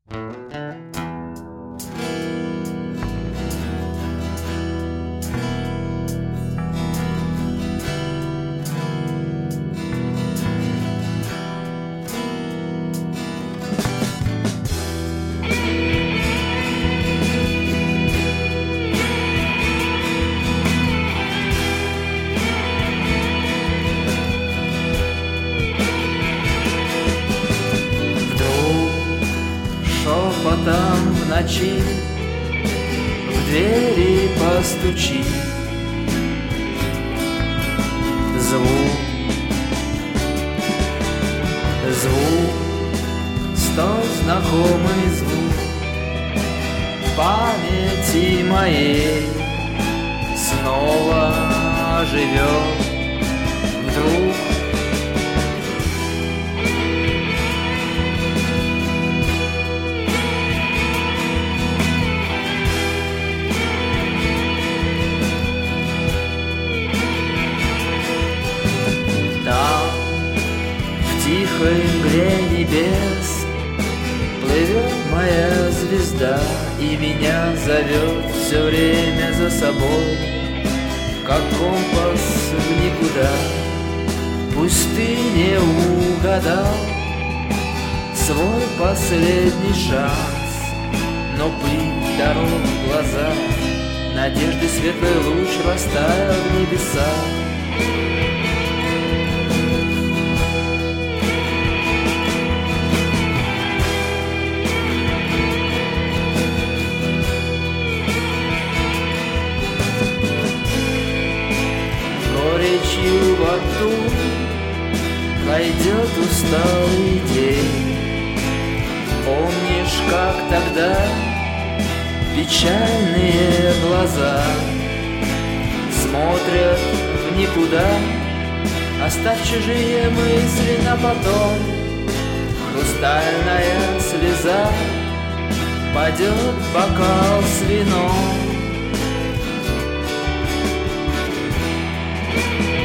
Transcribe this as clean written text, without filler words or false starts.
Шепотом в ночи в двери постучи. Звук, столь знакомый звук в памяти моей снова оживет вдруг. В тихой мгле небес плывет моя звезда и меня зовет все время за собой, как компас в никуда. Пусть ты не угадал свой последний шанс, но пыль дорог в глаза, надежды светлый луч растаял в небесах. Горечью во рту пройдет усталый день. Помнишь, как тогда печальные глаза смотрят в никуда? Оставь чужие мысли на потом. Хрустальная слеза падет в бокал с вином.